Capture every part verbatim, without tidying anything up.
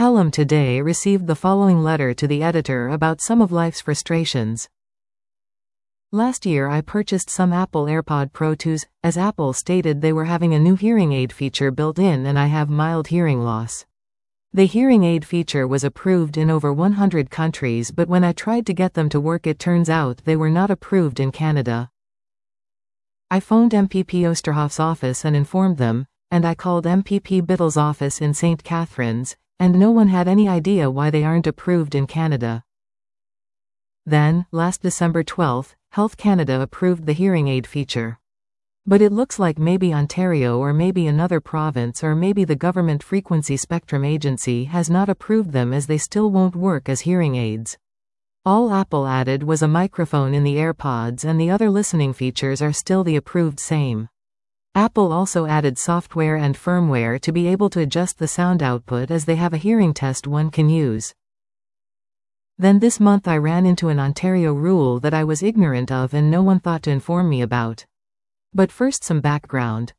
Pelham today received the following letter to the editor about some of life's frustrations. Last year I purchased some Apple AirPod Pro twos, as Apple stated they were having a new hearing aid feature built in and I have mild hearing loss. The hearing aid feature was approved in over one hundred countries, but when I tried to get them to work it turns out they were not approved in Canada. I phoned M P P Oosterhoff's office and informed them, and I called M P P Biddle's office in Saint Catharines, and no one had any idea why they aren't approved in Canada. Then, last December twelfth, Health Canada approved the hearing aid feature. But it looks like maybe Ontario or maybe another province or maybe the Government Frequency Spectrum Agency has not approved them, as they still won't work as hearing aids. All Apple added was a microphone in the AirPods, and the other listening features are still the approved same. Apple also added software and firmware to be able to adjust the sound output, as they have a hearing test one can use. Then this month I ran into an Ontario rule that I was ignorant of and no one thought to inform me about. But first, some background.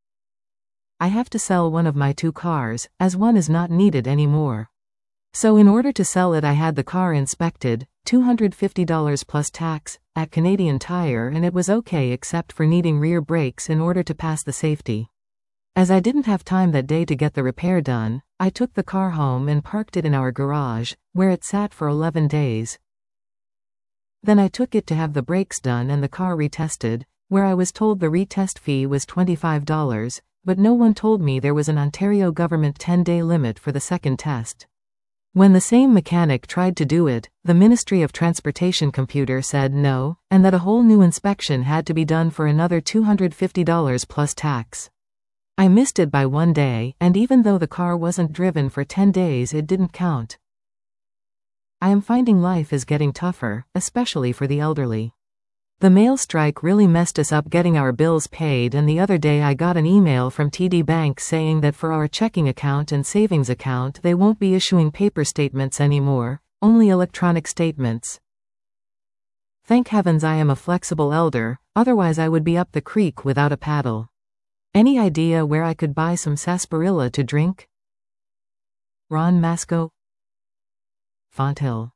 I have to sell one of my two cars, as one is not needed anymore. So in order to sell it I had the car inspected, two hundred fifty dollars plus tax, at Canadian Tire, and it was okay except for needing rear brakes in order to pass the safety. As I didn't have time that day to get the repair done, I took the car home and parked it in our garage, where it sat for eleven days. Then I took it to have the brakes done and the car retested, where I was told the retest fee was twenty-five dollars, but no one told me there was an Ontario government ten-day limit for the second test. When the same mechanic tried to do it, the Ministry of Transportation computer said no, and that a whole new inspection had to be done for another two hundred fifty dollars plus tax. I missed it by one day, and even though the car wasn't driven for ten days it didn't count. I am finding life is getting tougher, especially for the elderly. The mail strike really messed us up getting our bills paid, and the other day I got an email from T D Bank saying that for our checking account and savings account they won't be issuing paper statements anymore, only electronic statements. Thank heavens I am a flexible elder, otherwise I would be up the creek without a paddle. Any idea where I could buy some sarsaparilla to drink? Ron Masco, Fonthill.